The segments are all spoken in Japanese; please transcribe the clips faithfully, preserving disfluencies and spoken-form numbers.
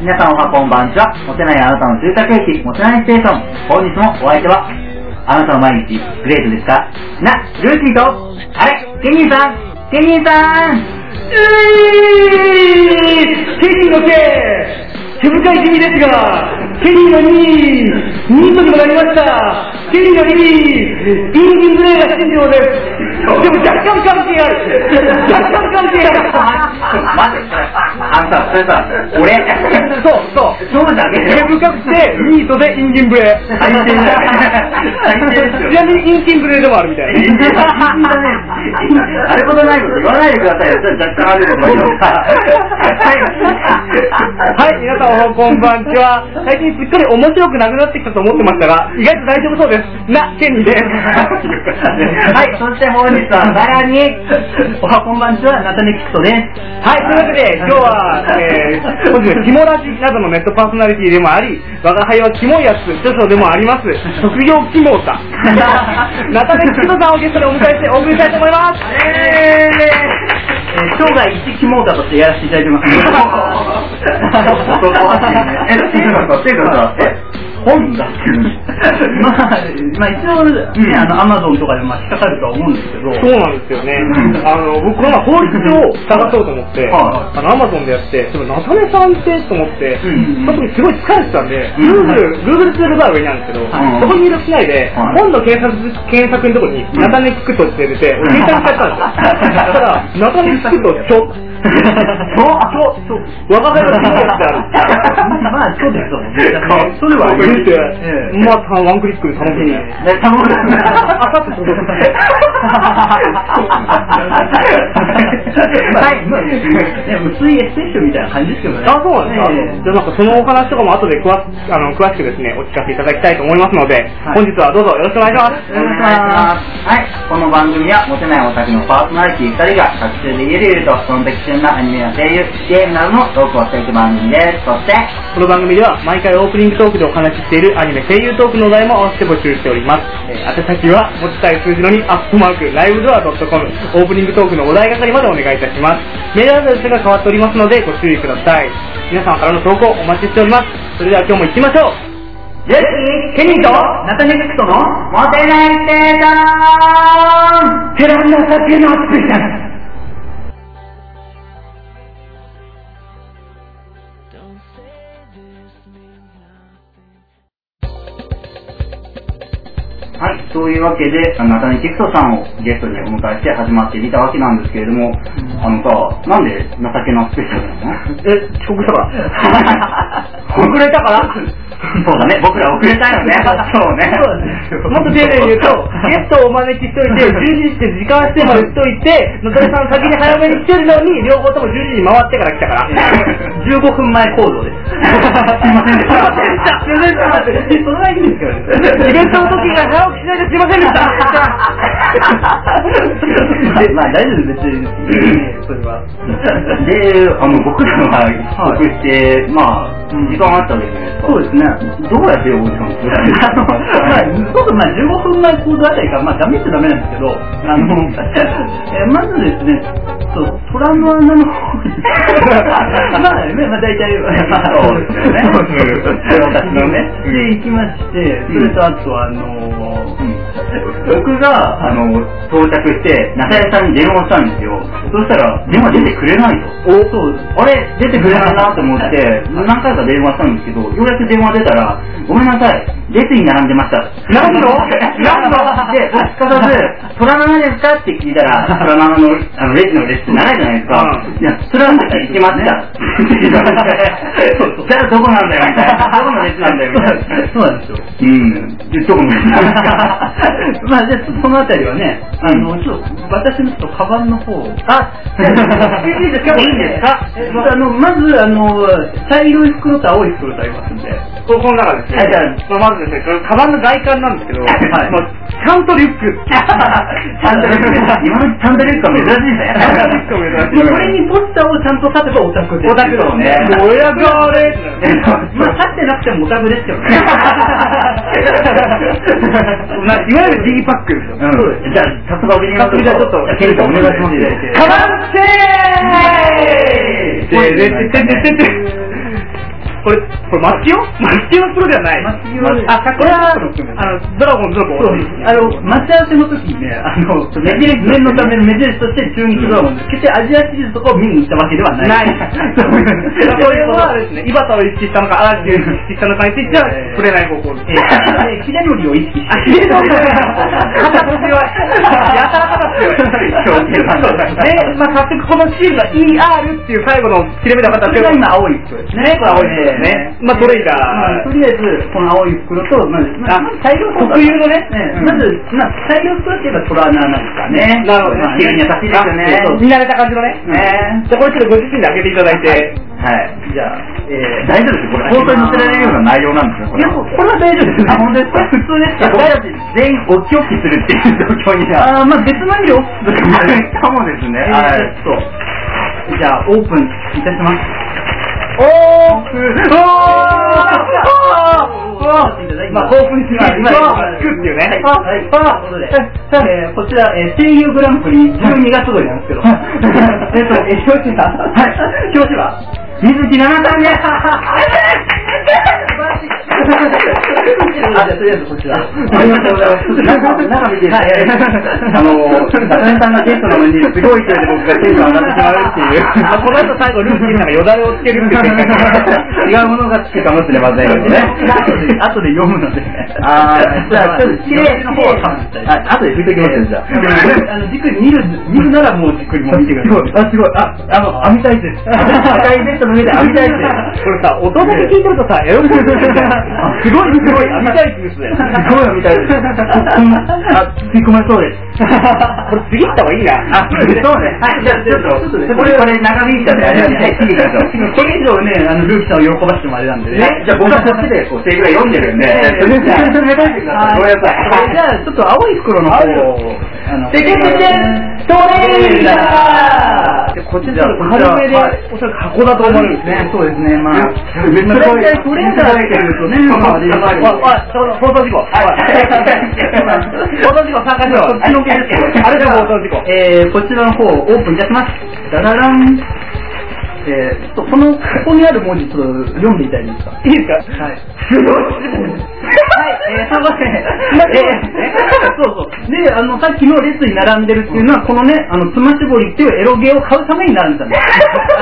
皆さんおはこんばんちは。モテないあなたの住宅駅、モテないステーション。本日もお相手は、あなたの毎日、グレートですかな、ルーキーと、あれ、ケニーさんケニーさんえー、ケニーのせい毛深い君ですが、ケニーのに、ニートにもなりました。ケニーのに、インディングレーが必要です。でも若干関係ある。若干関係ある。 待って、あんた、それさ、俺そうそう。 そうだね。 毛深くて、ニートでインディングレー。 最低だよ。最低ですよ。 ちなみにインディングレーでもあるみたいな。 インディングレーあれことないこと言わないでくださいよ。若干あること言いますから。 はい。はい、皆さんおはこんばんちは。最近すっかり面白くなくなってきたと思ってましたが、意外と大丈夫そうです。な、ケニーです。 はい、そして本日はさらに、おはこんばんちは、ナタネキクトです。 はい、というわけで、今日は、えー、本日、キモラジなどのネットパーソナリティでもあり、我が輩はキモいやつ、著書でもあります、職業キモータ。ナタネキクトさんをゲストでお迎えしてお送りしたいと思います。 えーえー、生涯一キモータとしてやらせていただいてます。え、っていうのと、っていうのと、本だっていうまあ、まあ一応ね、あの、アマゾンとかでまあ引っかかるとは思うんですけど。 そうなんですよね。あの、僕、この前法律を探そうと思って、あの、アマゾンでやって、その、ナタネさんってと思って、その時すごい疲れてたんで、Google、Google ツールバー上にあるんですけど、そこに入力しないで、本の検索、検索のとこに、ナタネキクトって出て、検索しちゃったんですよ。だから、ナタネキクト、ちょ、そう、そう、我が輩のキモいやつである。 まあ、そうですよね。それは言って、まあ、ワンクリックで楽しみに。 頼む。 あさって届く。 はい。薄いエッセイ集みたいな感じですけどね。 あ、そうなんですか。じゃあなんかそのお話とかも後で詳しあの詳しくですね、お聞かせいただきたいと思いますので、本日はどうぞよろしくお願いします。 よろしくお願いします。はい。この番組はモテないオタクのパーソナリティふたりが作中で言えるゆるとその時旬なアニメや声優、ゲームなどのトークをしていく番組です。そして、 この番組では毎回オープニングトークでお話ししているアニメ声優トークのお題も合わせて募集しております。えー、宛先は持ちたい数字のにアットマークライブドアドットコムオープニングトークのお題係までお願いいたします。メールアドレスが変わっておりますのでご注意ください。皆様からの投稿お待ちしております。それでは今日も行きましょう。 ルーキー、ケニーとナタネククトのモテないステーション。 テランナサケのスペシャル。 はい、そういうわけで、ナタネキクトさんをゲストにお迎えして始まってみたわけなんですけれども、あのさ、なんで情けなスペシャルなの？ え、遅刻したから遅れたからそうだね、僕ら遅れたよね。そうね。 もっと丁寧に言うと、ゲストをお招きしといて、じゅうじって時間指定までしといて、ナタネさん先に早めに来てるのに、両方ともじゅうじに回ってから来たから。 じゅうごふんまえ行動です。すいませんでした。すいませんでした。それはいいんですけどね。 イベントの時が早起きしないですいませんでした。 まあ大丈夫です、別に。それは。で、あの、僕らは帰国して、まあ、時間あったわけじゃないですか。そうですね。どうやってオーディションするんですか？僕、まあ、じゅうごふんまえ行動あたりから、まあ、ダメっちゃダメなんですけど、あの、えまずですね、そう、虎の穴の方に、まあ、ね、まあ、大体、まあ、そうですよね。私のね。で、行きまして、それとあと、あの、僕が、あの、到着して、中谷さんに電話したんですよ。そしたら、電話出てくれないと。おそう、あれ、出てくれないなと思って、何回か電話したんですけど、ようやく電話出たら、ごめんなさい、列に並んでました。 何の何ので、僕すかさず、虎の穴ですかって聞いたら、虎の穴の、あの、列の列って長いじゃないですか。いや、それはなんか行きました。じゃあどこなんだよ、みたいな。どこの列なんだよ、みたいな。そうなんですよ。うん。で、どこの列なんですか。まあ、じゃあ、そのあたりはね、あの、ちょっと、私のちょっとカバンの方を。あ、いいですか？いいんですか？あの、まず、あの、茶色い袋と青い袋とありますんで。 ここの中ですね。はい、じゃあ、まずですね、カバンの外観なんですけど、はい、ちゃんとリュック。ちゃんとリュック。今のちゃんとリュックは珍しいね。それにポスターをちゃんと立てばオタクです。 オタクだね。親があれ。 まあ、立ってなくてもオタクですけどね。 いわゆる D パックですよ。 そうです。じゃあ、早速お願いします。じゃあ、ちょっと、ケンちゃんお願いします。 カバンせーい。でででででで。 これ、これ、マッチオマッチオのプロではない。マッチオあ、これは、あの、ドラゴンズのボール。 あの、待ち合わせの時にね、あの、目印、念のための目印として中日ドラゴンズ、決してアジアシリーズとかを見に行ったわけではない。ない。 それはですね、井端を意識したのか、淡路を意識したのかについては、触れない方向です。 秀則を意識して。 あ、秀則肩強い。やたら肩強い。で、まあ、早速このチームが イーアール っていう最後の切れ目の形が今青い袋ですね。 これ青い袋ですね。まあ、トレーダー。とりあえず、この青い袋と、まず、大量特有のね、 まず、まあ、大量袋って言えばトラーナーなんですかね。 なるほどね。 急に優しいですよね。 見慣れた感じのね。じゃあ、これちょっとご自身で開けていただいて。 はい。じゃあ、えー、大丈夫です。これ、放送に載せられるような内容なんですよ、これ。これは大丈夫です。あ、本当ですか？普通ですか？僕たち全員お気をつけするっていう状況には。あ、まあ別の意味でオフとかもですね。はい。ちょっと、じゃあ、オープンいたします。 オープンおーまあ、興奮します。 今、聞くっていうね。 はい。ということで、えー、こちら、えー、声優グランプリじゅうにがつ号なんですけど、えっと、えー、表紙は、はい、表紙は、水木奈々さんです。じゃあ、とりあえずこちら。ありがとうございます。中、中見て、はい、あの、中根さんがゲストなのに、すごい勢いで僕がテンション上がってしまうっていう。 この後最後、ルーキーさんがよだれをつけるっていう。 違うものがつくかもしれませんよね。後で読むので。あー、じゃあ、ちょっと綺麗の方はかもしれない。後で拭いてきますよ、じゃあ。あの、じっくり見る、見るならもうじっくりもう見てください。あ、すごい。あ、あの、編みたいです。赤いベッドの上で編みたいです。 これさ、音だけ聞いてるとさ、エロくなるじゃん。すごいすごい編みたいですね。 すごい編みたいです。あ、吸い込まれそうです。 これ次行った方がいいな。 あ、そうね。はい、じゃあちょっと、これ、これ長引いちゃって、はい、次行きましょう。これ以上ね、あの、ルーキーさんを喜ばしてもあれなんでね。じゃあ僕はこっちで、こう、セリフが読んでるんで、それじゃあ、それ目指してください。ごめんなさい。じゃあ、ちょっと青い袋の方を、あの、 てけてけトレーダーこっちで軽めで、おそらく箱だと思うんですね。 そうですね、まあ、 めっちゃトレーダーって言うとね、まあ、放送事故。放送事故参加しろ。こっちの件あれで放送事故。 えー、こちらの方オープンいたします。ダララン。えー、ちょっとこの、ここにある文字ちょっと読んでいただいていいですか？ いいですか？はい。すごい。 はい、えー、すいません。えー、そうそう。で、あの、さっきの列に並んでるっていうのは、このね、あの、つま絞りっていうエロゲーを買うために並んでたんです。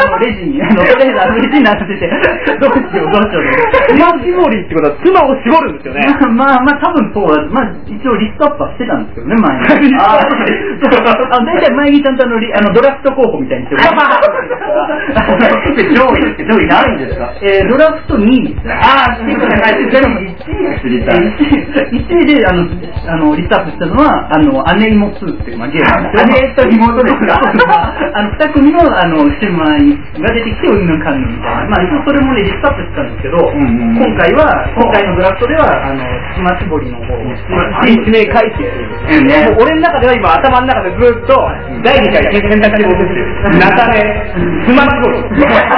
あの、レジに、あの、とりあえずあのレジに並んでて、どうしよう、どうしよう。 つま絞りってことは、妻を絞るんですよね。 まあ、まあ、多分そうだ。まあ、一応リストアップはしてたんですけどね、前に。ああ、大体前にちゃんとあの、あのドラフト候補みたいにしてる。上位って上位ないんですか？えー、ドラフトにいですね。ああ、にいじゃないです。でもいちいが知りたい。いちいで、あの、あの、リストアップしたのは、あの、姉妹ツーっていう、まあ、ゲームなんですよ。姉と妹ですか？あの、二組の、あの、姉妹が出てきて、うんぬんかんぬんみたいな。まあ、一応それもね、リストアップしたんですけど、うんうん、今回は、今回のドラフトでは、あの、つま絞りの方を、 指名回収っていうね。もう俺の中では今、頭の中でずっと、だいにかい選択して僕っていう。なたね、つま絞り。エ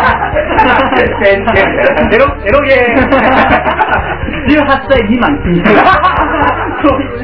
ロ、エロゲー。 じゅうはっさい未満禁止。そういう。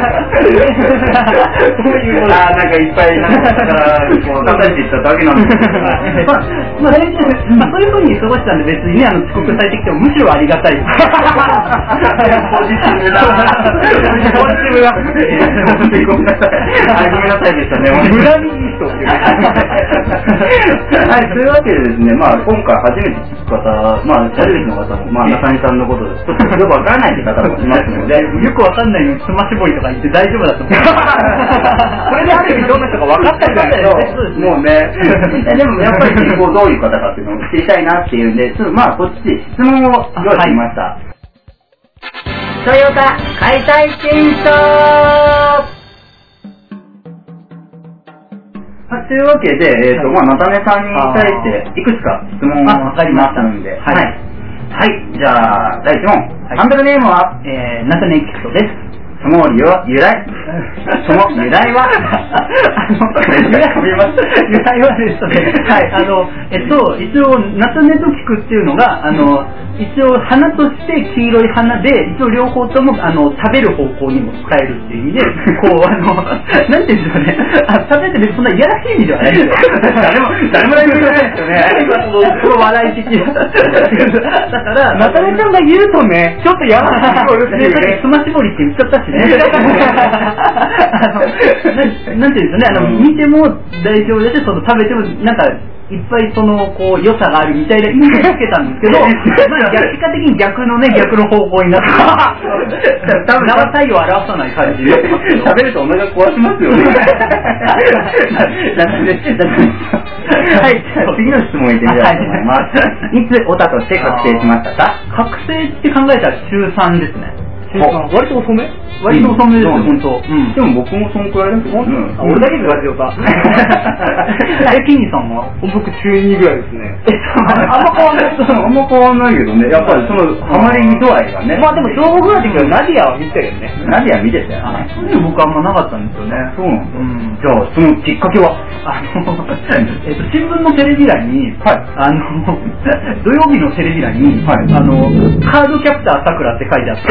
ああ、なんかいっぱい、なんか、こう、叩いていっただけなんですけど。まあ、まあ、大体、まあ、そういう風に過ごしたんで、別にね、あの、遅刻されてきても、むしろありがたい。ポジティブだ。ポジティブだ。ごめんなさい。あ、ごめんなさいでしたね。 村にいい人っていう。 はい、というわけでですね、まあ、今回初めて聞く方、まあ、初めての方も、まあ、中谷さんのことで、ちょっとよくわからないって方もいますので、よくわかんないのにつま絞りとか言って大丈夫だと思います。 それである意味どんな人か分かったんじゃないですか。 もうね。でもやっぱりこうどういう方かっていうのを知りたいなっていうんで、ちょっとまあこっちで質問を用意しました。トヨタ解体検証。というわけで、えっと、まあ、なたねさんに対して、いくつか質問がありましたので、はい。はい。じゃあ、だいいち問。ハンドルネームは、えー、なたねキクトです。 その由来、その由来は、あの、由来はですね、はい、あの、えっと、一応、菜種と菊っていうのが、あの、一応、花として黄色い花で、一応両方とも、あの、食べる方向にも使えるっていう意味で、こう、あの、なんていうんでしょうね、あ、食べててそんないやらしい意味ではないですよ。誰も、誰も言ってないですよね。その笑い的な。だから、 菜種ちゃんが言うとね、ちょっとやらしい声ですね。 つましぼりって言っちゃったしね。なんていうんですかね、あの、見ても大丈夫だし、その食べても、なんか、いっぱいその、こう、良さがあるみたいな意味でつけたんですけど、まあ、結果的に逆のね、逆の方向になって、多分、生体を表さない感じで、食べるとお腹壊しますよね。はい、次の質問いってみたいと思います。いつオタとして確定しましたか？覚醒って考えたら中さんですね。 割と遅め割と遅めですよ、本当。でも僕もそのくらいですよ。 俺だけでラジオか。 え、キニさんは僕中にぐらいですね。 あんま変わんない。あんま変わんないけどね。やっぱりそのハマり度合いがね。 まあでも小ぐらいの時はナディアは見てたよね。 ナディア見てたよね。僕あんまなかったんですよね。そうなんだ。じゃあそのきっかけはあのえっと新聞のテレビ欄にあの土曜日のテレビ欄にあのカードキャプターさくらって書いてあって。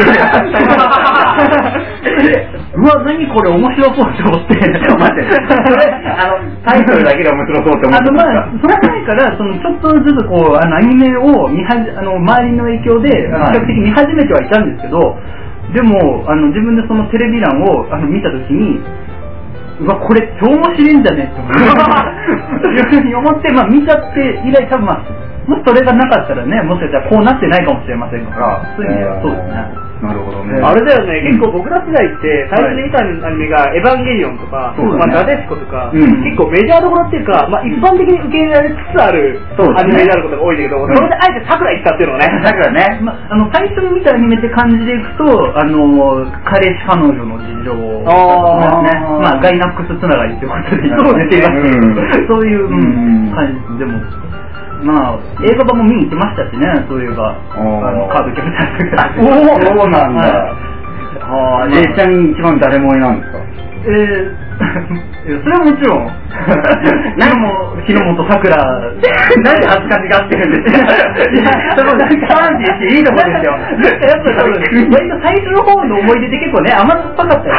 うわ、何これ面白そうって思って。待って、それ、あの、タイトルだけで面白そうって思って。あの、まあ、それ前から、その、ちょっとずつこう、あの、アニメを見はじ、あの、周りの影響で、比較的見始めてはいたんですけど、でも、あの、自分でそのテレビ欄を、あの、見たときに、うわ、これ超面白いんじゃねって思って、いうふうに思って、まあ、見ちゃって以来、多分まあ、もしそれがなかったらね、もしかしたらこうなってないかもしれませんから、そういう意味ではそうですね。なるほどね。 あれだよね、結構僕ら世代って最初に見たアニメがエヴァンゲリオンとか、まあダデシコとか、結構メジャーどころっていうか、まあ一般的に受け入れられつつあるアニメであることが多いんだけど、それであえて桜行ったっていうのね。 桜ね。まああの最初に見たアニメって感じでいくと、あの彼氏彼女の事情ね。まあガイナックスつながりってことでそうですね。そういう感じでも。まあ、映画版も見に行ってましたしね、そういえば、あのカードキャプターとか。おお、そうなんだ。ああ、ちなみに一番誰萌えなんですか？えー、それはもちろん、何も、日の本さくら、なんで恥ずかしがってるんですか？いや、その、なんか、ファンティーしていいとこですよ。やっぱ多分、割と最初の方の思い出って結構ね、甘酸っぱかったよ。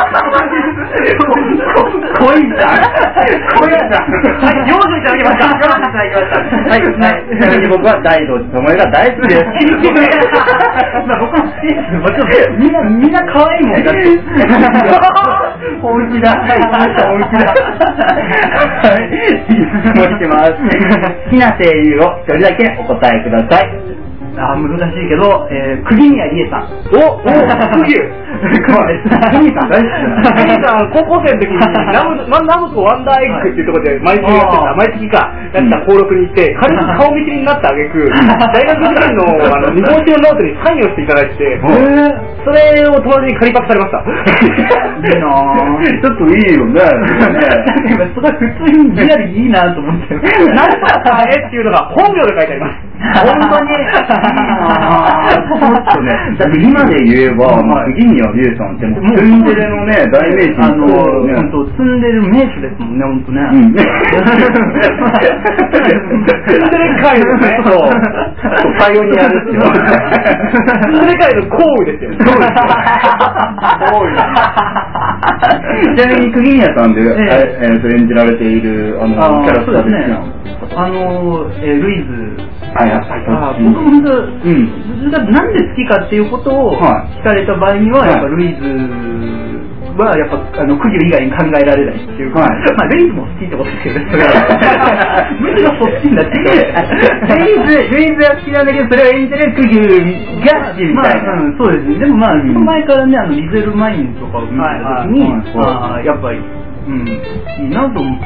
濃いじゃん。濃いじゃん。はい、用意いただきました。用意いただきました。はい、はい。ちなみに僕は大道智恵が大好きです。まあ僕も好きです。もちろん、みんな、みんな可愛いもんだって。本気だ。本気だ。はい。質問してます。好きな声優を一人だけお答えください。あ、難しいけど、えー、釘宮理恵さん。おお、釘釘さん大好き。 釘さん、高校生の時にナム、ナムコワンダーエッグっていうところで毎週やってた、毎月か、やった登録に行って、軽く顔見知りになった挙句、大学時代のあの日本史のノートにサインをしていただいて、それを友達に借りパクされました。 いいなぁ。ちょっといいよね。それ普通にリアルにいいなと思って。 なんとかえっていうのが本名で書いてあります。 本当に。ああ、ちょっとね。だって今で言えば、釘宮理恵さんってもうツンデレのね、代名詞。あの、本当ツンデレ名手ですもんね、本当ね。 ツンデレ界のね、そう。 パイオニアですよ。 ツンデレ界の行為ですよ。そうですよ。 ちなみに釘宮さんで演じられているあのキャラクターですね。あのルイズ。あ、やっぱり僕も本当、うん、なんで好きかっていうことを聞かれた場合には、やっぱルイズはやっぱあの釘以外に考えられないっていうか、まあルイズも好きってことですけどね。むしろそっちになってルイズルイズは好きなんだけど、それを演じる釘が好きみたいな。そうですね。でもまあその前からね、あのリゼルマインとかを見た時に、やっぱりうんいいなと思って。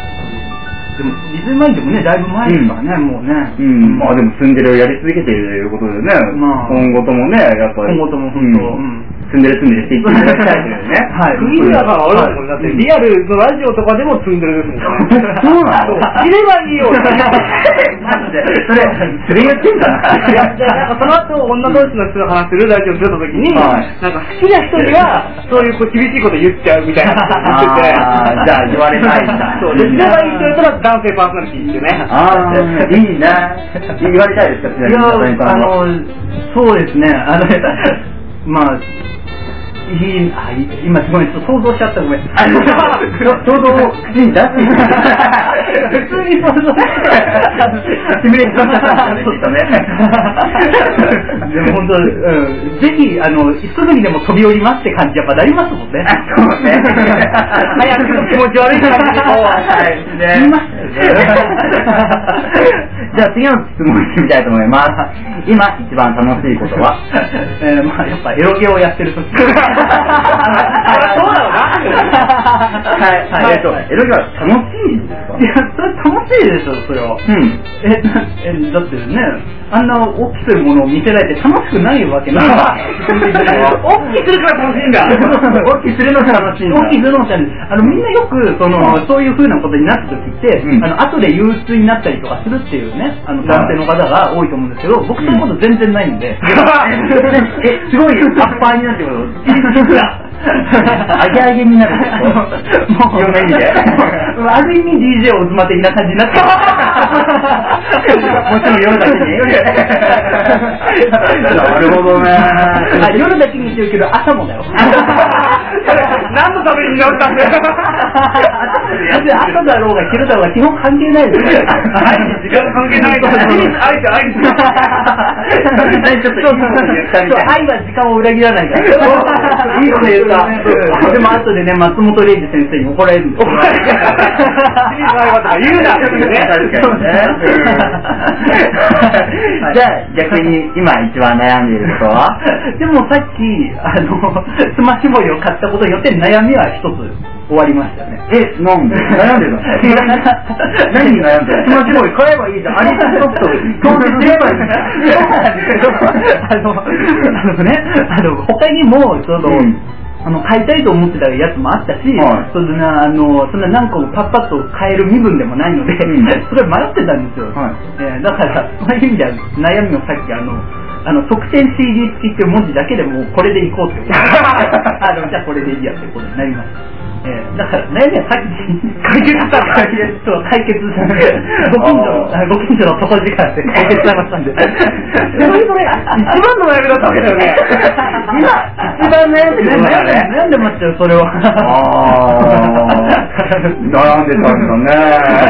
でも、リズムマインでもね、だいぶ前ですからね、うん、もうね。うん、まあでも、ツンデレをやり続けているということでね、まあ、今後ともね、やっぱり。今後とも本当、うん。 積んでる積んでるって言っていただきたいですよね。 はい。釘宮さんはあれですもんね。だってリアルのラジオとかでも積んでるですもんね。 そうなの？ 知ればいいよ。 マジで。それ、それ言ってんかな？ いや、なんかその後、女同士の人が話してるラジオをするときに、なんか好きな人には、そういう厳しいこと言っちゃうみたいなこと言ってて。 ああ、じゃあ言われないんだ。 そう。で、知ればいい人やったら男性パーソナリティってね。 ああ、いいね。言われたいですか？いや、あの、そうですね。あの、まあ、いい、あ、今すごい想像しちゃった、ごめん。想像を口に出して普通に想像シミュレーションしたんですね。でも本当、うん、ぜひ、あの、すぐにでも飛び降りますって感じやっぱなりますもんね。 そうね。 早く気持ち悪い感じにこう、 言いましたよね。じゃあ次の質問してみたいと思います。今一番楽しいことは？ えー、まあやっぱエロゲをやってるとき。 そうだろうな。 はい、はい、えっと、エロゲは楽しいんですか？ いや、それ楽しいでしょ、それは。 うん。 え、え、だってね、あんな大きくするものを見せられて楽しくないわけない。 大きくするから楽しいんだ。 大きくするのが楽しいんだ。 大きくするのが楽しい。あの、みんなよく、その、そういう風なことになった時って、 うん、 あの、後で憂鬱になったりとかするっていうね、あの、男性の方が多いと思うんですけど、僕そういうこと全然ないんで。 え、すごいアッパーになってことアゲアゲになるんですか？もう、いろんな意味で。 ある意味 ディージェー オズマ的な感じになってもちろん夜だけに。なるほどね。 夜だけにしてるけど、朝もだよ。 何のためになったんだよ。 朝だろうが昼だろうが基本関係ないですよ。 時間関係ないから。愛と愛ちょっと愛は時間を裏切らないから。いいこと言った。でも後でね、松本零士先生に怒られるんですよ。 言うなってね。 確かにね。じゃあ逆に今一番悩んでいることは？ でもさっきあのスマッシュボーイを買ったことによって悩みは一つ終わりましたね。 え、なんで？悩んでるの？何に悩んでる？スマッシュボーイ買えばいいじゃん。アリスソフト当然すればいいじゃん。そうなんですけど、 あのあのね、あの他にもその。うん、あの買いたいと思ってたやつもあったし、はい、そんなあのそんな何個もパッパッと買える身分でもないので、うん、それ迷ってたんですよ、はい、えー、だからそういう意味では悩みをさっきあのあの特典 シーディー 付きっていう文字だけでもこれでいこうってことあのじゃあこれでいいやってことになりました。えー、だから悩みはさっき解決した解決そう解決ご近所のご近所の底力で解決されましたんでそれそれ一番の悩みだったわけだよね。 今一番悩んでるんだね。 悩んでましたよそれは。 あ悩んでたんだ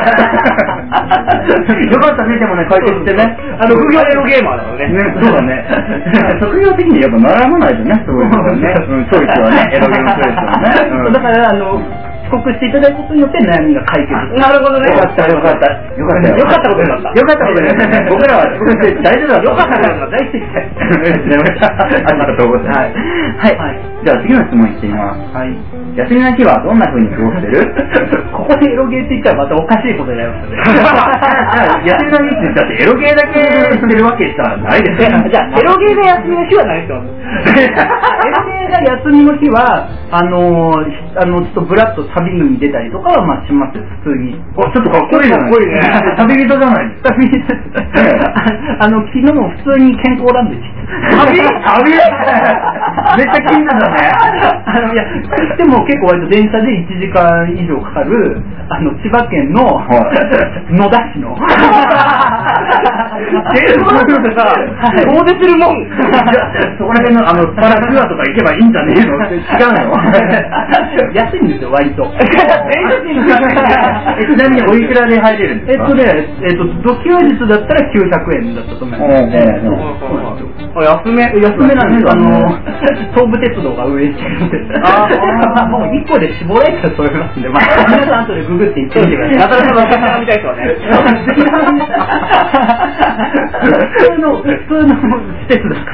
ね。よかったね、でもね、解決してね。 あの副業エロゲーマーだからね。 ね、そうだね。職業的にやっぱ悩まないとね、そういうのね。うん、チョイスはね、エロゲームチョイスはね。 だからあの遅刻していただくことによって悩みが解決。 なるほどね。 よかったよかった。よかったよ。 よかったことになった。 よかったことになった。僕らは遅刻して大丈夫だった。 よかったことになった。大正解。 ありがとうございます。はい。じゃあ次の質問いってみます。はい。休みの日はどんな風に過ごしてる？ ここでエロゲーって言ったらまたおかしいことになりますよね。 休みの日ってだってエロゲーだけしてるわけじゃないですよ。 じゃあエロゲーが休みの日は何してます？ エロゲーが休みの日はあのあのちょっとブラッと旅に出たりとかはまあしますよ普通に。 ちょっとかっこいいじゃないですか。旅人じゃないですか。 旅人。あの昨日も普通に健康ランド行って。 旅？旅？めっちゃ気になるね。 あのいやでも結構割と電車でいちじかん以上かかるあの千葉県の野田市の電車ってさ遠出するもん。 そこら辺のあのパラクアとか行けばいいんじゃねえの？違うの？ 安いんですよ割と。 ちなみにおいくらで入れるんですか？ えっとねえっと土休日だったらきゅうひゃくえんだったと思います。 安め安めなんです。あの東武鉄道が運営してるんです。あもう一個で絞られたらそれますんで、まあ皆さん後でググって言ってみてください。 なかなかみたい人はね。 普通の普通の施設だから。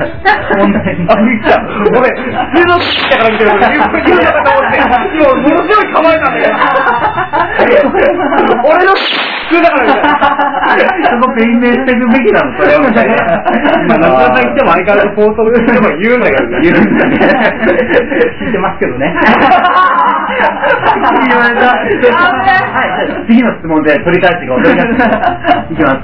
問題に。 あ、びっくりした。ごめん。普通の施設だから見てるから、言うのかと思って、今ものすごい構えたんだけど。俺の通だからみたいな。 そこ弁明していくべきなの、それをみたいな。 まあ、夏田さん言っても相変わらず放送でも言うんだけどね。 言うんだね。 知ってますけどね。 言われた。はい、次の質問で取り返していこう。いきます。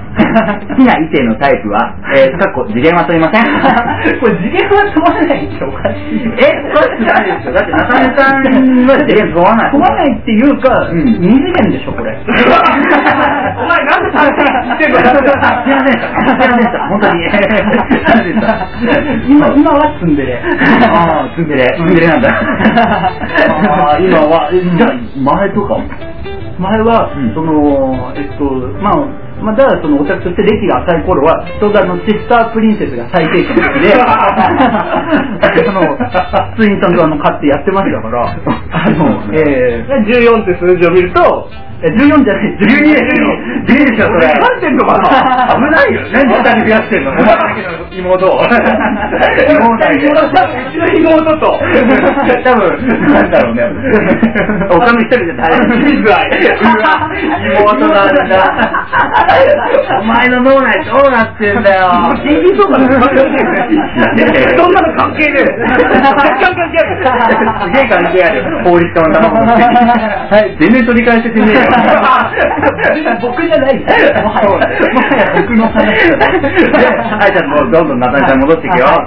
好きな異性のタイプは、えー、かっこ次元は問いません。 これ次元は問わないっておかしい。 え、おかしくないですよ。だって中根さんは次元問わない。 問わないっていうか、うん、二次元でしょ、これ。 お前なんで三次元言ってんの？ すいません、すいませんでした。本当に。 今、今はツンデレ。 ああ、ツンデレ。ツンデレなんだ。ああ、今は、じゃあ、前とか前は、うん、その、えっと、まあ、まあ、だからそのオタクとして歴が浅い頃は、ちょうどあの、シスタープリンセスが最低期の時で、その、ツインさんとあの、買ってやってましたから、あの、えー、じゅうよんって数字を見ると、 じゅうよんじゃない、じゅうにでじゅうにでしょ、それ。 何してんのかな危ないよ。何で下に増やしてんの？お前だけの妹を。妹だけ。 うちの妹と。 多分、なんだろうね。おかみ一人で大変。うわ、妹なんだ。お前の脳内どうなってんだよ。 ティービー とかで関係ない。そんなの関係ねえ。関係ある。 すげえ関係ある。法律家の卵の。はい、全然取り返せてねえよ。 僕じゃないです。もはや僕の話だ。 はい、じゃあもうどんどん中根さん戻っていくよ。はい、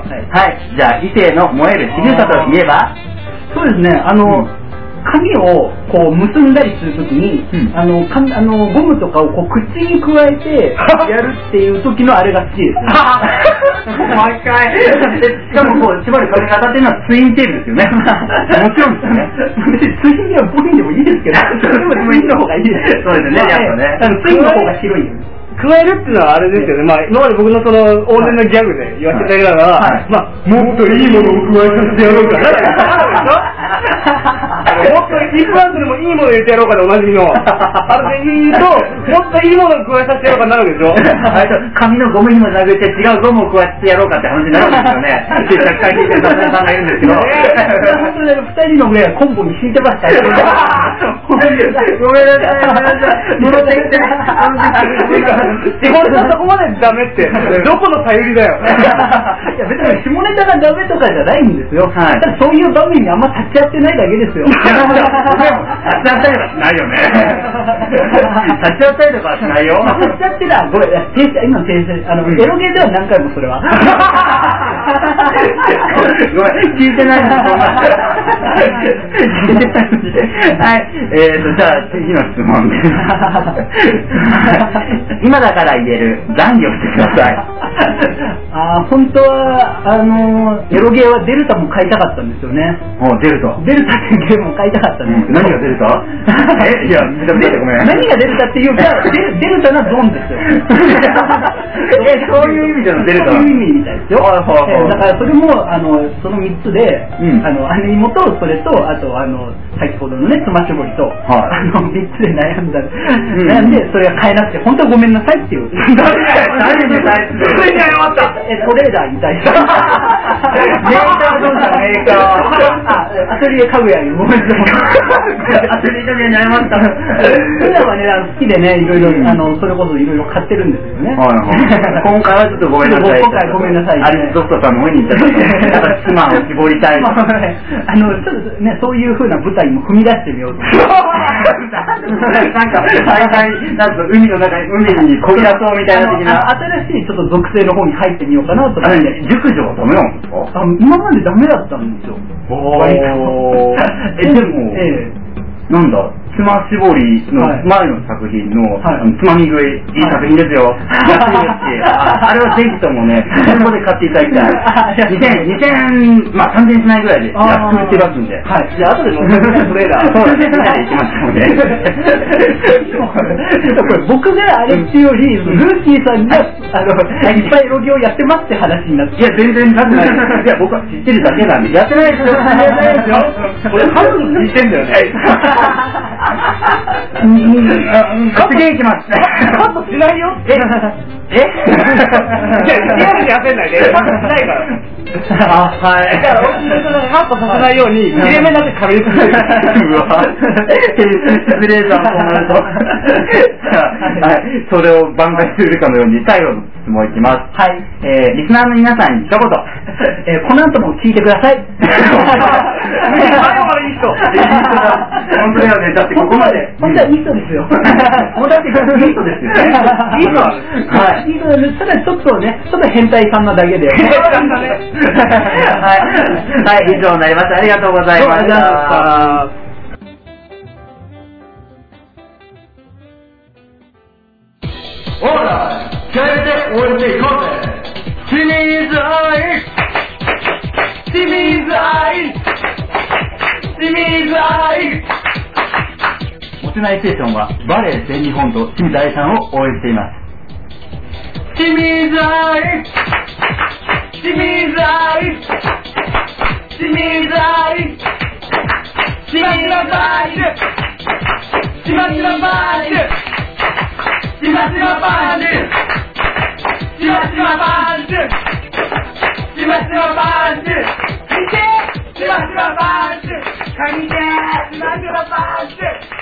じゃあ異性の燃える仕草といえば？ そうですね、あの、髪をこう結んだりするときに、うん、あのかあのゴムとかをこう口に加えてやるっていう時のあれが好きです。 毎回。しかもこう縛る髪型っていうのはツインテールですよね。もちろんですね。 ツインではボインでもいいですけど、でもツインの方がいいです。 そうですね。やっぱね。 あのツインの方が広いよね。 加えるっていうのはあれですよね、まあ今まで僕のその往年のギャグで言わせていただいたら、まあもっといいものを加えさせてやろうかなもっとインプラントでもいいものを入れてやろうかでおなじみのあれで言うともっといいものを加えさせてやろうかになるわけでしょ髪のゴムにも殴って違うゴムを加えてやろうかって話になるんですよね実際会議してるさんがいるんですけど本当にふたりの上はコンボに敷いてましたよごめんなさいごめんなさい戻ってきて下ネタそこまでダメってどこの頼りだよいや別に下ネタがダメとかじゃないんですよ、はい、ただそういう場面にあんま立ち会ってないだけですよ立ち会ったりはしないよね立ち会ったりとかはしないよ立ち会ってたごめん訂正今訂正あの、うん、エロゲーでは何回もそれはごめん聞いてないのそんなはいえーとじゃあ次の質問です今だから言える残業してくださいあー本当はあのエロゲーはデルタも買いたかったんですよねおデルタデルタっていうゲームも買いたかったんですけど、 うん、何がデルタえいや見た見たごめん何がデルタっていうかデルタなゾンですよえそういう意味でのデルタそういう意味みたいですよ、はいはいはい、だからそれもあのそのみっつで、うん、あの姉妹とそれとあとあの先ほどのねスマッシュボリと、はい、あのみっつで悩んだ、うん、悩んでそれが買えなくて本当ごめんなさいっていう誰に対するそれに謝ったえトレーダーに対してメーカーどんなメーカーアトリエかぐやにごめんなさいアトリエかぐやに謝った普段はね好きでねいろいろ、うん、あのそれこそいろいろ買ってるんですよね、はいはい、 今回はちょっとごめんなさい今回ごめんなさい、ね、 アリス・ドストさんの方に行っちゃった妻を絞りたい、まあね、あのちょっとねそういう風な舞台にも踏み出してみようとなんか大体なんか海の中に海にこぎ出そうみたいな的な新しいちょっと属性の方に入ってみようかなと思って。 熟女はダメなんですか？ あ今までダメだったんですよ。 おーえでも、えー、なんだつま絞りの前の作品の、はい、あのつまみ食いいい作品ですよ。安いですし、あれはぜひともねここで買っていただきたい。にせんにせんまあさんぜんえんしないぐらいで安く売ってますんで。 はい。じゃあ後で乗せてトレーダー。 そうですね。行きましょうね。 これ僕があれっていうよりルーキーさんがあのいっぱいロギをやってますって話になって。 いや全然なってない。いや僕は知ってるだけなんでやってないですよ。やってないですよ。 これ半分知ってんだよね。 次行きます。 カットしないよ。 え、 えリアルに焦んないで、パッとしないから。 あ、はい。 だから、おうちの人がパッとさせないように、切れ目なく壁につける。 うわ失礼さん、こうなると。はい、それを挽回するかのように、最後の質問いきます。 はい。 えー、リスナーの皆さんに一言。 えー、この後も聞いてください。 最後までいい人。 本当だよね。だってここまで。 本当はいい人ですよ。 もうだっていい人ですよね。 いい人はい。いい人です。ただちょっとね、ちょっと変態さんなだけで。 はい。はい、以上になりました。ありがとうございました。ほら、変えて置いていこうぜ。清水愛清水愛清水愛モテないステーションはバレエ全日本と清水愛さんを応援しています。清水愛清水愛清水愛しましまパンチしましまパンチしましまパンチしましまパンチしましまパンチ見てしましまパンチ見てしましまパンチしましまパンチ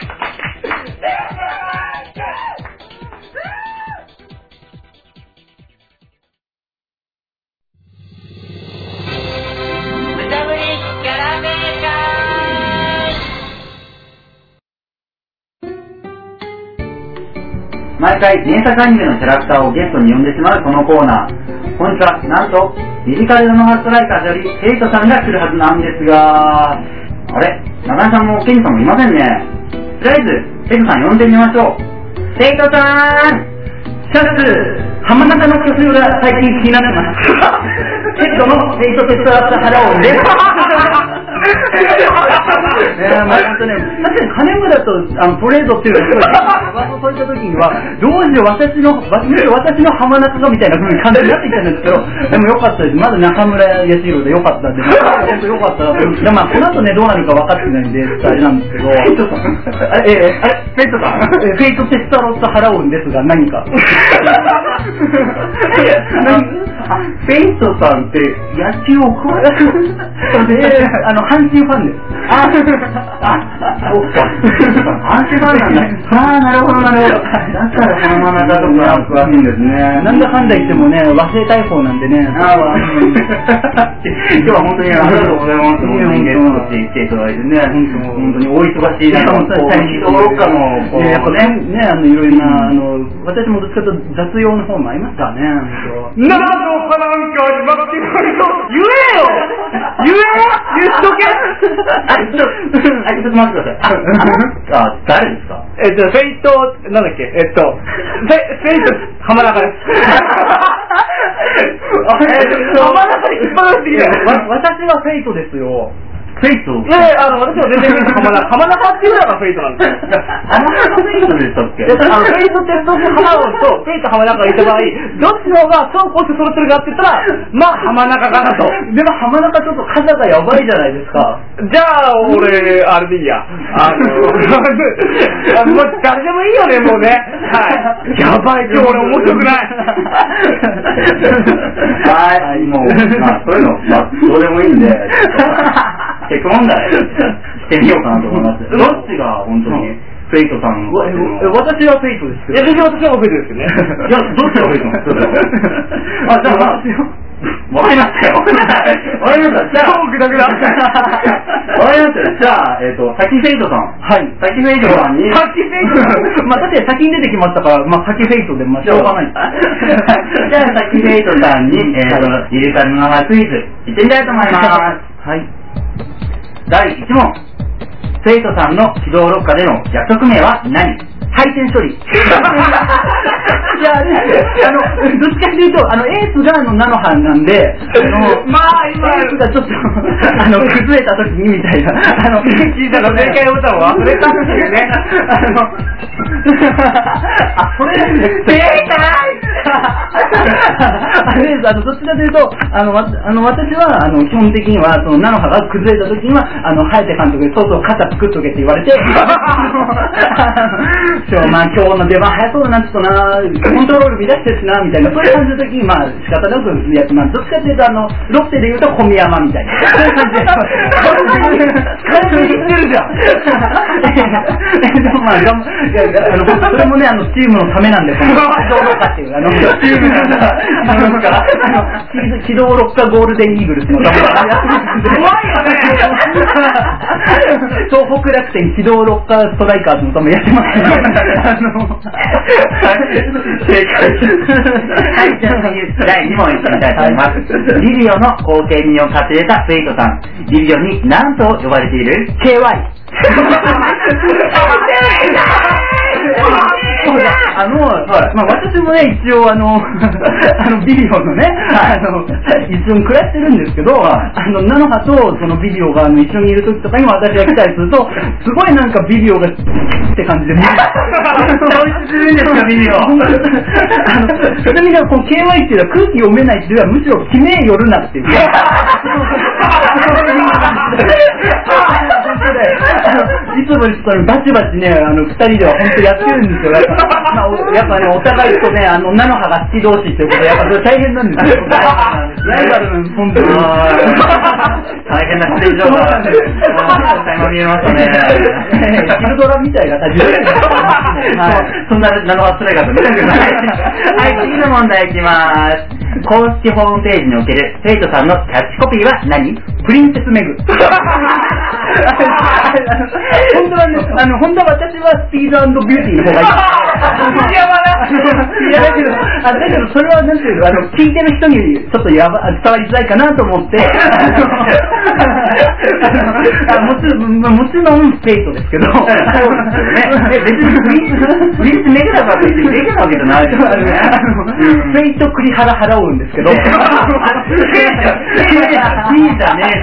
無茶ぶりキャラメーカー毎回原作アニメのキャラクターをゲストに呼んでしまうこのコーナー。本日はなんとミュージカルのハストライカーよりヘイトさんが来るはずなんですが、あれ中井さんもケンジさんもいませんね。とりあえずヘイトさん呼んでみましょう。ヘイトさんシャツ浜中の工夫が最近気になってますヘイトのヘイトテストラッタ腹をねえー、まあ本当ね、確かに金村とあのトレードっていうのはそういった時にはどうして私の私の浜中がみたいな風に感じになってきたんですけど、でもよかったです。まず中村康弘でよかったんで、本当よかったなと思って、まあこの後ねどうなるか分かってないんであれなんですけど、フェイトさんあれ、えー、あれフェイトさんフェイトテスタロット払うんですが何かあ、フェイトさんって野球を詳しくあの阪神ファンです。あ、あ、そうか。阪神ファンなんだ。ああ、なるほどなるほど。だから浜中とか詳しいんですね。なんだかんだ言ってもね、忘れたい方なんでね。ああ、今日は本当にありがとうございます。本当にゲストとして来ていただいてね、本当にお忙しい中、人どっかのやっぱね、ね、あのいろいろなあの私もどっちかと雑用の方もありますからね。 なのかなんかに待ってくれと言えよ。言え言っとけあ、ちょっと、あ、ちょっと待ってください。あ、あ、誰ですか？ えっと、フェイト、なんだっけえっと、フェ、フェイト、浜中です。浜中に一般的に私はフェイトですよ。 フェイト？ いやいや、あの、私は全然浜中、浜中っていうぐらいがフェイトなんですよ。 あのフェイトでしたっけ？ あの、フェイトってどうして浜中とフェイト浜中がいた場合、どっちの方がそうこうして揃ってるかって言ったら、まあ浜中かなと。 でも浜中ちょっと肩がやばいじゃないですか。 じゃあ、俺、あれでいいや。あの、あもう誰でもいいよね、もうね。はい。やばい、今日俺面白くない。 はい、もう、まあ、そういうの、まあ、どうでもいいんで。結問題してみようかなと思います。どっちが本当にフェイトさんの？ 私はフェイトですけど。 いや、私はフェイトですよね。 いや、どっちがフェイトなんですか？あ、じゃあ、わかりましたよ。わかりました。じゃあ、 超グダグダ。 わかりましたよ。じゃあ、えっと、サキフェイトさん。 はい。 サキフェイトさんに。 サキフェイトさん。まあ、だって先に出てきましたから、まあ、サキフェイトでもしょうがない。 じゃあ、サキフェイトさんに、えっと、イルカルのクイズ、いってみたいと思います。 はい。 だいいち問。フェイトさんの指導六課での役職名は何？配線処理。いや、あの、どっちかというと、あの、エースがあの、菜の葉なんで、あの、 まあ、今、 エースがちょっと、あの、崩れた時にみたいな、あの、 小さな正解ボタンを忘れたんですよね。 あの、あ、それなんです。正解あれです、あの、どっちかというと、あの、わあの私は、あの、基本的には、その、菜の葉が崩れた時には、あの、ハヤテ監督にそうそう肩作っとけって言われて、そう、まあ、今日の出番早そうだな、ちょっとな、コントロール乱してるしな、みたいな、そういう感じの時に、まあ、仕方なくやって、まあ、どっちかというと、あの、ロッテで言うと、小宮山みたいな。そういう感じで。完全に言ってるじゃん。でもまあ、あの、それもね、あの、チームのためなんで、この、機動六花っていう、あの、チームなんだ、あの、機動六花ゴールデンイーグルスのためにやってるんで。怖いよね。東北楽天機動六花ストライカーズのためやってますね。あの、 正解。はい、じゃあ次、だいに問いってみたいと思います。リビオの後継人を勝ち入れたフェイトさん。リビオに何と呼ばれている？ ケーワイ。あの、はい、まあ私もね、一応あの、あのビデオのね、あの、一緒に暮らしてるんですけど、あの、菜の葉とそのビデオがあの一緒にいる時とかにも私が来たりすると、すごいなんかビデオがって感じで、 そうするんですか、ビデオ。 あの、ちなみにこの ケーワイ っていうのは空気読めないっていうのはむしろ決めよるなっていう。いつもいつもバチバチね、あの、二人では本当やってるんですよ。まあ、やっぱね、お互いとね、あの、菜の葉が好き同士っていうことで、やっぱそれ大変なんですよ。ライバルなんです、本当に。 大変な家庭上が、垣間見えましたね。 キルドラみたいな感じで。 そんな菜の葉スライガーと見たくない。はい、次の問題いきます。公式ホームページにおけるフェイトさんのキャッチコピーは何？ プリンセスメグ。本当はね、あの、本当は私はスピード&ビューティーの方がいい。 藤山だ。 いや、だけど、あ、だけどそれはなんていうの、あの、聞いてる人にちょっとやば、伝わりづらいかなと思って、あの、もちろん、もちろんフェイトですけど、そうですよね。別にプリンスメグだからといってメグなわけじゃないですよね。 フェイト栗原払うんですけど、いいじゃね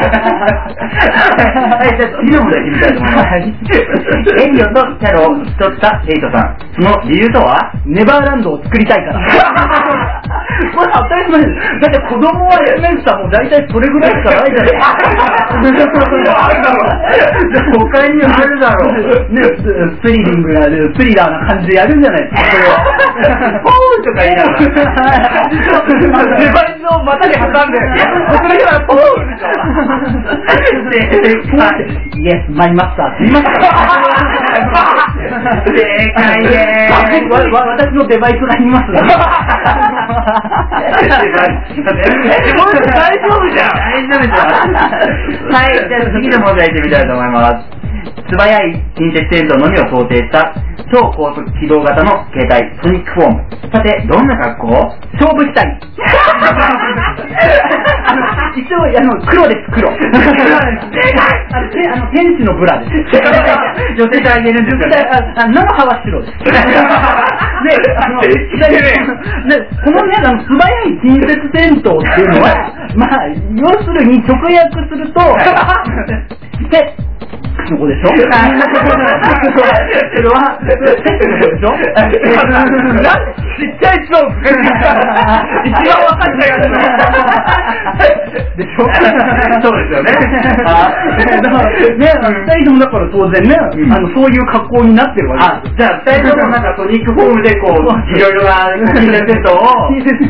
え。はい、じゃあ次の問題いきたいと思います。エリオとキャロを引き取ったフェイトさん。その理由とは？ ネバーランドを作りたいから。これ当たり前です。だって子供はエレメンさんも大体それぐらいしかないじゃないですか。 他にあるだろう。 ね、スリリングな、スリラーな感じでやるんじゃないですか、それは。 ポーンとか言いながら。 デバイスを股に挟んで、それからポーンでしょ。 イエス、マイマスターって言いました。 正解でーす。 私のデバイスが言いますね。 大丈夫じゃん。大丈夫じゃん。はい、じゃあ次の問題いってみたいと思います。素早い近接戦闘のみを想定した超高速機動型の携帯ソニックフォーム。さて、どんな格好？ 勝負したい。一応あの黒です、黒。あの天使のブラです。 女性から言えるんですか？菜の葉は白です。で、あの、でこのね、あの素早い近接戦闘っていうのは、まあ要するに直訳すると、で。の子でしょ？それは、セットの子でしょ？ ちっちゃい人一番分かんないやつでしょ？ そうですよね。 ね、二人ともだから当然ね、あの、そういう格好になってるわけです。 じゃあ二人ともなんかソニックフォームでこう、いろいろな近接戦闘を、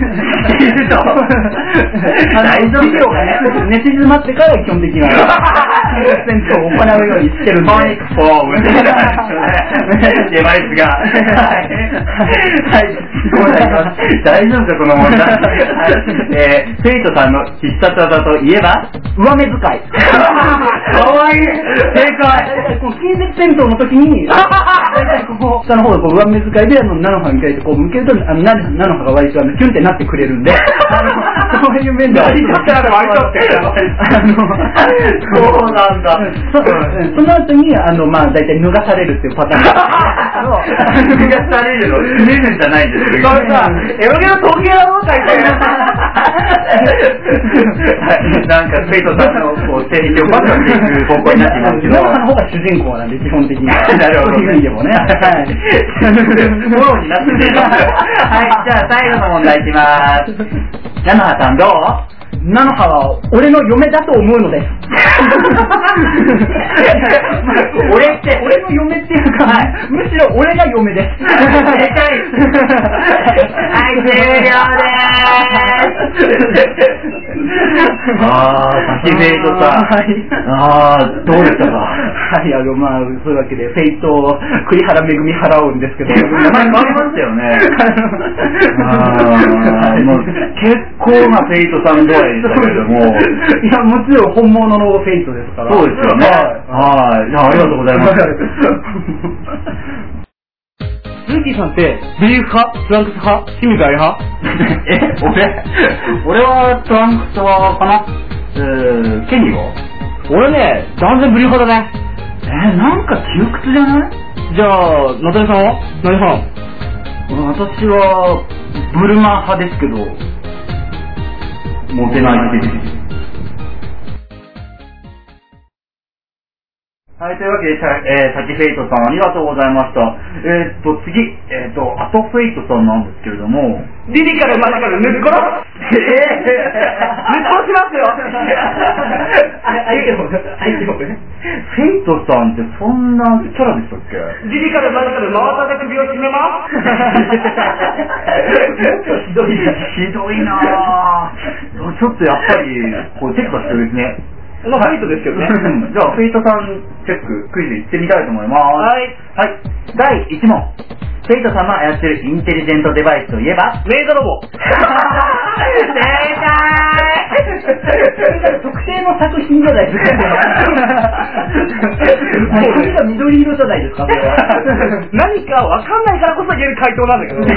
大丈夫よ。寝静まってから基本的な近接戦闘を行うようにしてるんで。 ソニックフォーム。デバイスが。はい。大丈夫か、この問題。えー、フェイトさんの必殺技といえば、 上目遣い。 かわいい。正解。 この近接戦闘の時に、ここ下の方がこう上目遣いで、あの、菜の葉に対してこう向けると、あの、菜の葉が割とあの、キュンってなってくれるんで、あの、そういう面では、 割とって、割とって。あの、そうだ。 なんだ。 その後に、あの、まあ、大体脱がされるっていうパターン脱がされるの、死ねるんじゃないんですよ。 それさ、エロゲの統計だろうかいて。 なんか、生徒さんのこう、性癖をバカしていく方向になっていますけど。 野間さんの方が主人公なんで、基本的に。なるほど。 そういう意味でもね。はい。 フォローになっています。はい、じゃあ最後の問題いきます。菜の葉さんどう？ 菜の葉は俺の嫁だと思うのです。 俺って、 俺の嫁っていうか、はい、むしろ俺が嫁です。 正解。はい、終了でーす。あー、サキフェイトさん。はい。あー、どうでしたか？ はい、あの、まあ、そういうわけで、フェイト、栗原めぐみ払うんですけど。 名前変わりましたよね。あー、もう、結構なフェイトさん度合いでしたけれども。 いや、もちろん本物のフェイトですから。 そうですよね。はい。いや、ありがとうございます。 ルーキーさんって、ビリーフ派、トランクス派、清水愛派え、俺俺はトランクス派かな。えー、ケニーは俺ね、断然ブリーフ派だね。 えー、なんか窮屈じゃない？ じゃあ、ナタリさんは何派？ 私は、ブルマ派ですけど、 モテないです。はい、というわけで、えー、サキフェイトさんありがとうございました。えー、っと、次、えー、っと、アトフェイトさんなんですけれども、 リリカル真ん中でぬっころえー、ぬっころしますよあ、いいよ、あ、いいよ。 フェイトさんってそんなキャラでしたっけ？ リリカル真ん中で真綿で首を絞めますひどい、 ひどいなぁ。ちょっとやっぱり、こう、チェックが必要ですね。 まあ、フェイトですけどね。 じゃあ、フェイトさんチェック、クイズいってみたいと思います。 はい。 はい。だいいち問。フェイトさんの操るインテリジェントデバイスといえばメイドロボ。正解特定の作品じゃないですか。髪が緑色じゃないですか、それは。 何かわかんないからこそ言える回答なんだけど。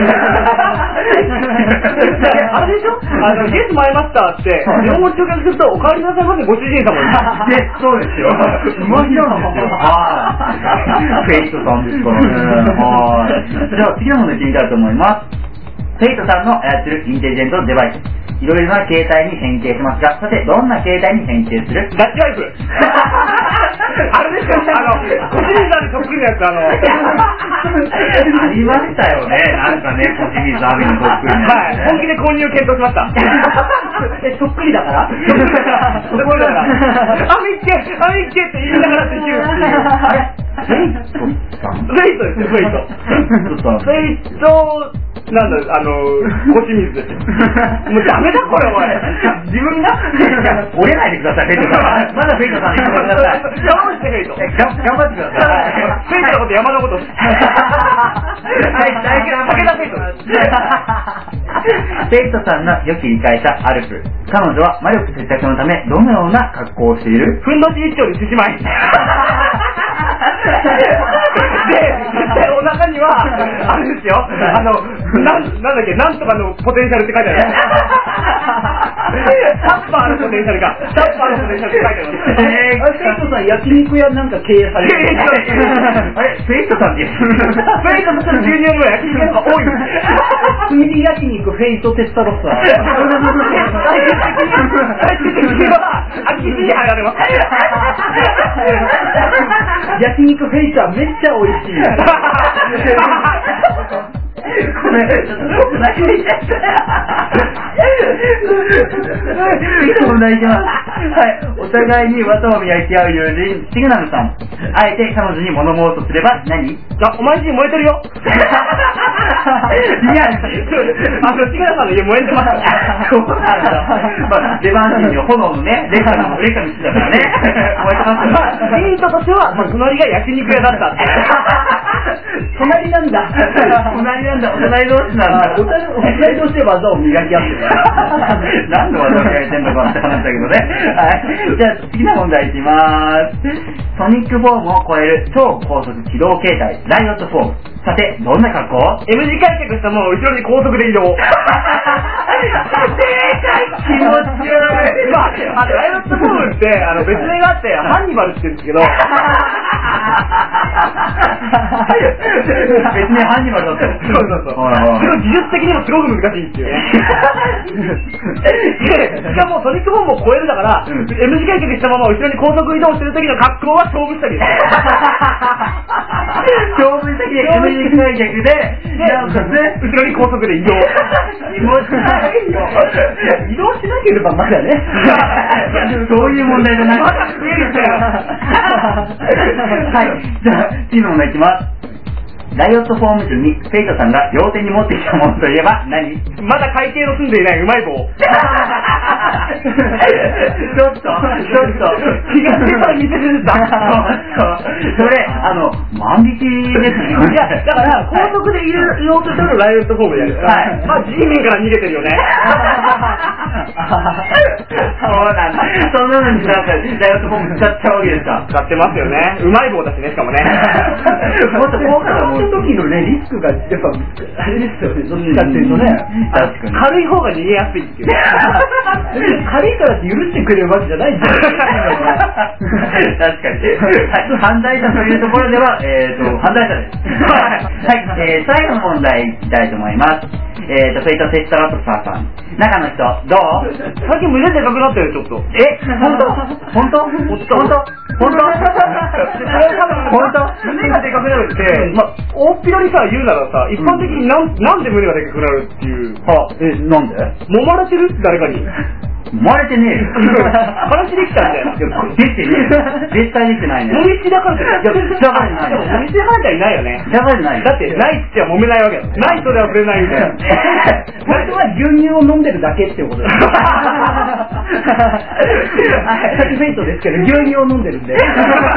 あれでしょあの、イエスマイマスターって、日本語中継すると、おかわりなさいませご主人様に。 で、そうですよ。うまいなんですよ。はい。フェイトさんですからね。はい。じゃあ、次の問題いってみたいと思います。フェイトさんの操るインテリジェントデバイス。いろいろな形態に変形しますが、さて、どんな形態に変形する？ ダッチワイフあれですよ、あの、小清水さんにそっくりなやつ、あの、 ありましたよね、なんかね、小清水亜美のそっくりなやつ、ね。はい、本気で購入を検討しました。 え、そっくりだからそっくりだから。アミッケ、アミッケって言いながらできるっていう。あれフェイトさん？ フェイトですよ、フェイト。フェイト、なんだ、あの、小清水ですよ。もうダメだこれお前。自分が折れないでください、フェイトさん。まだフェイトさんに言ってください。 頑張ってフェイト。 頑張ってください。 フェイトのこと山のこと。はい、大丈夫。武田フェイト。 フェイトさんの良き理解者、アルプ。彼女は魔力節約のため、どのような格好をしている？ ふんどし一丁に獅子舞。で、で、お腹には、あれですよ、あの、なん、なんだっけ、なんとかのポテンシャルって書いてある。タッパーのポテンシャルか。タッパーのポテンシャルって書いてある。 えー、フェイトさん焼肉屋なんか経営されてる。 あれ、フェイトさんって言う。フェイトと牛乳の焼肉屋の方が多い。 炭火焼肉フェイトテスタロッサー。 秋に入られます。 焼肉フェイトはめっちゃ美味しい。 ごめん、ちょっと泣き出しちゃった。いつも泣いてます。はい、お互いに綿を磨き合う友人、シグナムさん。あえて彼女に物申すとすれば何？ あ、お前家燃えてるよ。 いや、 あの、シグナムさんの家燃えてます。 そうなんだ。まあ、レバンシンの炎のね、レカの、レカにしてたからね。燃えてますよ。 ヒントとしては、まあ、隣が焼肉屋だった。 隣なんだ。 隣なんだ、お隣同士なんだ。 お隣同士で技を磨き合ってる。 何の技を磨いてんのかって話だけどね。はい。じゃあ、次の問題いきまーす。ソニックフォームを超える超高速機動形態、ライオットフォーム。さて、どんな格好？ M 字開脚したものを後ろに高速で移動。正解気持ち悪い。 まあ、あの、ライオットフォームって、あの、別名があって、ハンニバルって言うんですけど、 別名ハンニバルだったよ。 そうそうそう。それを技術的にもすごく難しいっていうね。で、しかもトニックボンボを超えるだから、M 字開脚したまま後ろに高速移動してる時の格好は勝負下着です。 勝負下着で M 字開脚で、なんかね、 後ろに高速で移動。 気持ち悪いよ。 移動しなければまだね。 そういう問題じゃない。 まだ食えるんだよ。 はい。じゃあ、次の問題いきます。ライオットフォームズにフェイトさんが両手に持ってきたものといえば何？ まだ海底の住んでいないうまい棒。 ちょっと、ちょっと、 気がついたら見せるんだ。 それ、あの、万引きですよね。 いや、だから、高速で言おうとしたのライオットフォームじゃないですか。はい。まあ、G 面から逃げてるよね。 そうなんだ。そののになんか、ライオットフォーム使っちゃうわけですか。 使ってますよね。うまい棒だしね、しかもね。 もっと効果がもう時のね、リスクがやっぱあれですよね、どっちかっていうとね、 確かに軽い方が逃げやすいっていう。 軽いからって許してくれるわけじゃないじゃん。 確かに。犯罪者というところでは、えっと、犯罪者です。はい、えー、最後の問題いきたいと思います。えっと、フェイトセットラトサーさん。中の人、どう？ 最近胸でかくなってる、ちょっと。 え、ほんと？ほんと？ほんと？ほんと？ほんと？ 胸がでかくなるって、まあ、大っぴらにさ、言うならさ、一般的になん、なんで胸がでかくなるっていう。 は、え、なんで？ 揉まれてる？誰かに。 生まれてねえよ。 話できたんだよ。 できてねえ。絶対できてないね。 揉みしだからだよ。 いや、だからない。 揉みしだからじゃいないよね。 だからない。 だって、ないっちゃ揉めないわけだ。ないとでは触れないみたいな。 本当は牛乳を飲んでるだけっていうことです。さっきフェイトですけど、牛乳を飲んでるんで。はい。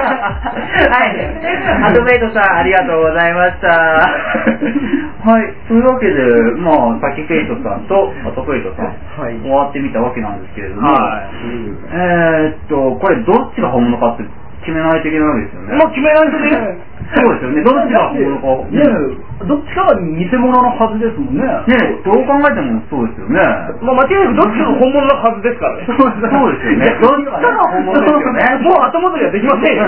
アドベイトさん、ありがとうございました。はい。というわけで、まあ、さっきフェイトさんと、あとフェイトさん、はい、終わってみたわけなんですけれども、はい、うん、えーっと、これどっちが本物かって決めないといけないわけですよね。 もう決めないとね。 そうですよね。どっちが本物か。 ね、どっちかが偽物のはずですもんね。 ね、どう考えてもそうですよね。 まあ間違いなくどっちかが本物のはずですからね。 そうですよね。どっちかが本物ですよね。 もう後戻りはできませんよ。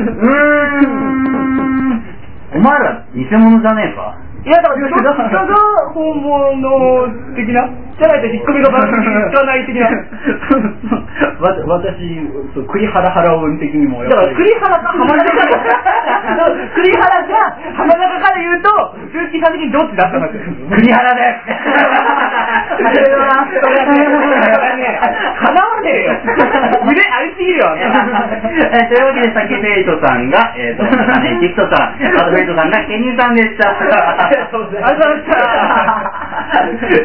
うーん。お前ら偽物じゃねえか。 いやだからどっちかが本物的なじゃないと引っ込みがバランスいかない的な。 私、そう栗原原音的にもだから栗原か浜中から栗原か浜中から言うと鈴木さん的にどっちだったんだって栗原です。 それはそれはね叶わねえよ。腕ありすぎるよ。 というわけでさっきフェイトさんがえっとねジクトさん、あとフェイトさんがケニーさんでした。 ありがとうございました。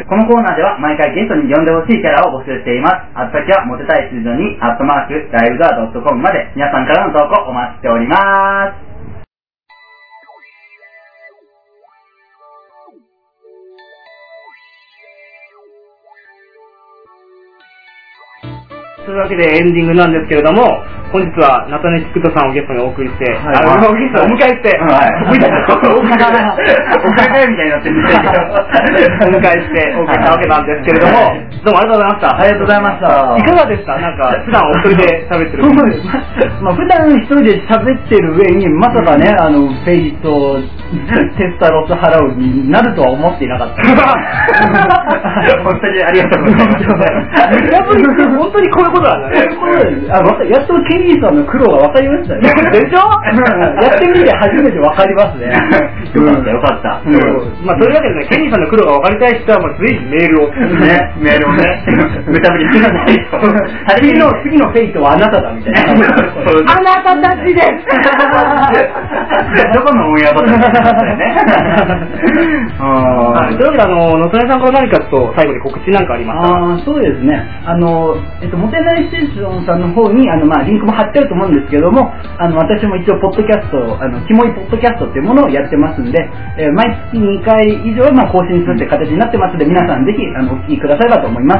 このコーナーでは毎回ゲストに呼んでほしいキャラを募集しています。あつ先はモテたい数字にアットマークライブドアドットコムまで皆さんからの投稿お待ちしております。 というわけでエンディングなんですけれども、本日はナタネチクトさんをゲストにお送りして、はい、あのゲストをお迎えして、はい、お迎えみたいになってるんですけど、 お迎えしてお送りしたわけなんですけれども、どうもありがとうございました。 ありがとうございました。 いかがでした？なんか普段お一人で喋ってる。 そうです。まあ普段一人で喋ってる上にまさかね、あのフェイトテスタロスハラウになるとは思っていなかった。 本当にありがとうございます。 本当にこういうことなんだね。 あ、やっとケニーさんの苦労が分かりましたね。 でしょ？ やってみて初めて分かりますね。 よかったよかった。 まあというわけでね、ケニーさんの苦労が分かりたい人はまあ随時メールをね、メールをね、無茶ぶりするないと。 次の次のフェイトはあなただみたいな。 あなたたちです。 どこのオンエアボタンだよね。 というわけであの野曽根さんから何かと最後に告知なんかありますか？ ああ、そうですね。あのえっとモテないステーションさんの方にあのまあリンクも貼ってあると思うんですけども、あの私も一応ポッドキャスト、あのキモいポッドキャストっていうものをやってますんで、えー、毎月にかい以上まあ更新するって形になってますので、皆さんぜひあのお聞きくださればと思います。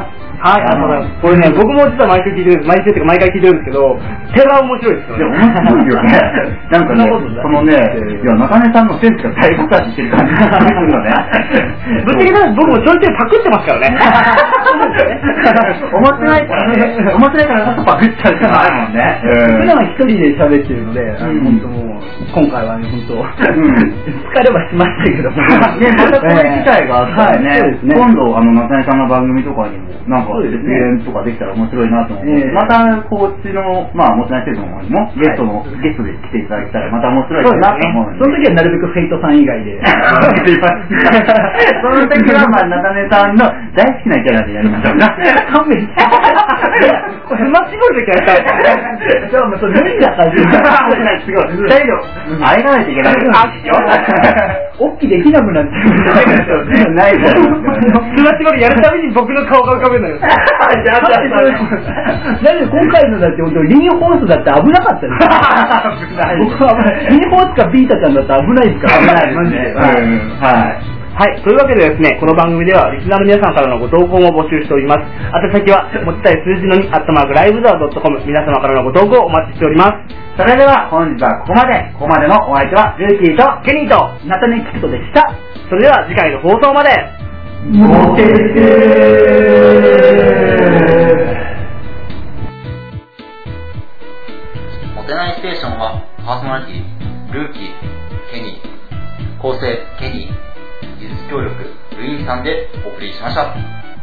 はい、あのこれね僕も実は毎週聞いてるんです。毎週っていうか毎回聞いてるんですけど、手が面白いですよね。 白いよね。なんかね、そのね、いや、中根さんのセンスが大爆発してる感じがするのね。 ぶっちゃけ僕もちょいちょいパクってますからね。 思ってないからね。思ってないからこそパクっちゃうじゃないもんね。 普段は一人で喋ってるので、本当もう、今回はね、本当、疲れはしましたけども。 ね、またこういう機会があったらね、今度、あの、中根さんの番組とかにも、なんか、出演とかできたら面白いなと思う。また、こっちの、まあ、もてなしの方にも、ゲストの、ゲストで来ていただいたら、また面白いかなと思う。 その時はなるべくフェイトさん以外で。 その時は、まあ、中根さんの大好きなキャラでやりましょうな。 勘弁して。 これ、マッチボールでキャラしたい。 じゃあ、もうそれ無理だから。 すごい。二人の、会えらないといけない。あ、 おっきできなくなっちゃう。 ないぞ。 スマッチボールやるたびに僕の顔が浮かべるのよ。 だって今回のだって本当リンホースだって危なかったです。 危ない。 僕はリンホースかビータちゃんだったら危ないですから。 危ないですね。はい。 はい。というわけでですね、この番組ではリスナーの皆さんからのご投稿も募集しております。宛先は、持ちたい数字のに、アットマークライブザードットコム。皆様からのご投稿お待ちしております。 それでは本日はここまで。ここまでのお相手は、ルーキーとケニーとナタネキクトでした。 それでは次回の放送まで。 モテてモテないステーションはパーソナリティルーキー、ケニー、構成ケニー、技術協力ルインさんでお送りしました。